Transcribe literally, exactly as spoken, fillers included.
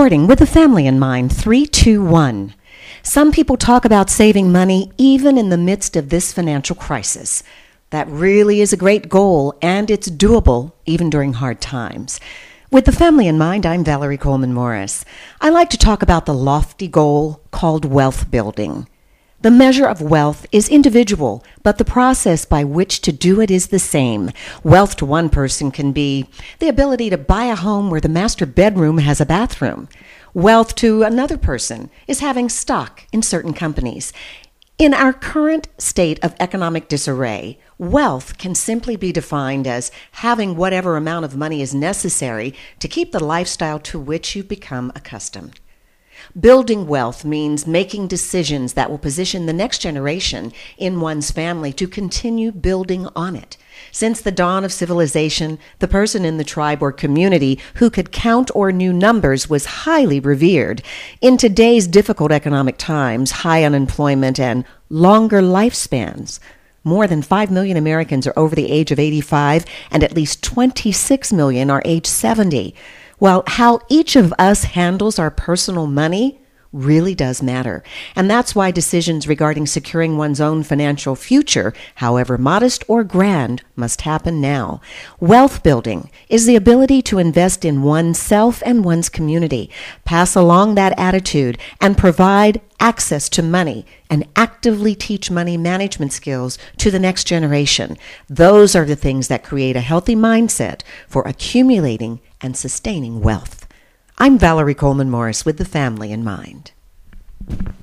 Recording with a family in mind, three, two, one. Some people talk about saving money even in the midst of this financial crisis. That really is a great goal, and it's doable even during hard times. With the family in mind, I'm Valerie Coleman Morris. I like to talk about the lofty goal called wealth building. The measure of wealth is individual, but the process by which to do it is the same. Wealth to one person can be the ability to buy a home where the master bedroom has a bathroom. Wealth to another person is having stock in certain companies. In our current state of economic disarray, wealth can simply be defined as having whatever amount of money is necessary to keep the lifestyle to which you've become accustomed. Building wealth means making decisions that will position the next generation in one's family to continue building on it. Since the dawn of civilization, the person in the tribe or community who could count or knew numbers was highly revered. In today's difficult economic times, high unemployment, and longer lifespans, more than five million Americans are over the age of eighty-five, and at least twenty-six million are age seventy. Well, how each of us handles our personal money really does matter. And that's why decisions regarding securing one's own financial future, however modest or grand, must happen now. Wealth building is the ability to invest in oneself and one's community, pass along that attitude, and provide access to money and actively teach money management skills to the next generation. Those are the things that create a healthy mindset for accumulating and sustaining wealth. I'm Valerie Coleman Morris with the family in mind.